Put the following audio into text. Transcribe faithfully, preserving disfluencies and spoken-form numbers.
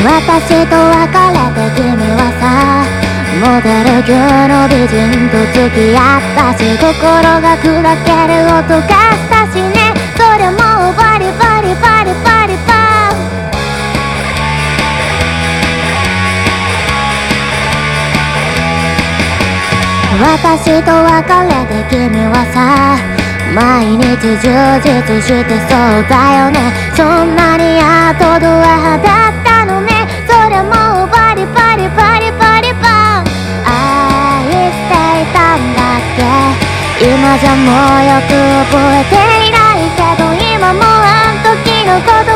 私と別れて君はさ、モデル級の美人と付き合ったし、心が砕ける音がしたしね。それもバリバリバリバリバン。私と別れて君はさ、毎日充実してそうだよね。そんなにアウトドアだったのね。それもバリバリバリバリバン。愛していたんだっけ。今じゃもうよく覚えていないけど、今もあん時のこと